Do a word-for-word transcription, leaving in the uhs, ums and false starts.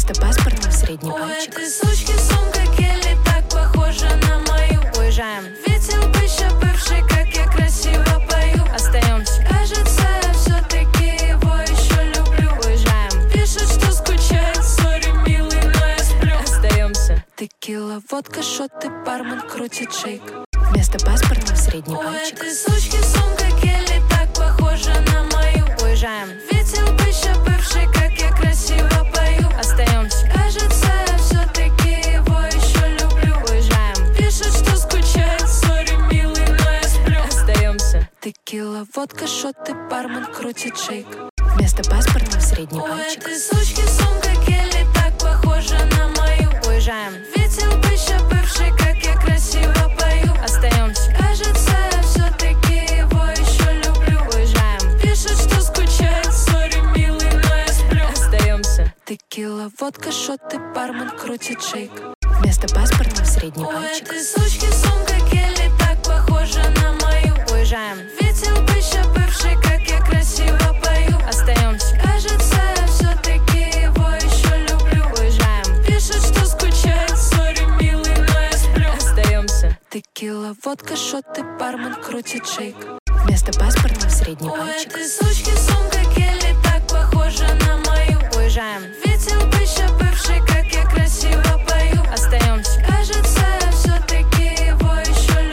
Вместо паспорта средний У пальчик. этой сучки сумка Келли так похожа на мою. Уезжаем. Видел бы еще бывший, как я красиво пою. Остаемся. Кажется, я все-таки его еще люблю. Уезжаем. Пишет, что скучает, сори, милый, но я сплю. Остаемся. Текила, водка, шоты, бармен крутит шейк. Вместо паспорта средний У пальчик. этой сучки сумка Келли так похожа на мою. Уезжаем. Видел бы еще бывший, как я красиво пою. Остаемся. Кажется, я все-таки его еще люблю. Уезжаем. Пишет, что скучает, сори, милый, но я сплю. Остаемся. Текила, водка, шоты, бармен крутит шейк. Вместо паспорта средний У пальчик. этой сучки сумка Келли так похожа на мою. Уезжаем. Видел бы еще бывший, как я красиво пою. Остаемся. Кажется, я все-таки его еще люблю. Уезжаем. Пишет, что скучает, сори, милый, но я сплю. Остаемся. Текила, водка, шоты, бармен крутит шейк. Вместо паспорта средний У пальчик. этой сучки сумка Келли так похожа на мою. Уезжаем. Видел бы еще бывший, как я красиво пою. Остаемся. Кажется, я все-таки его еще люблю. Уезжаем. Пишет, что скучает, сори, милый, но я сплю. Остаемся. Текила, водка, шоты, бармен крутит шейк. Вместо паспорта средний У пальчик. этой сучки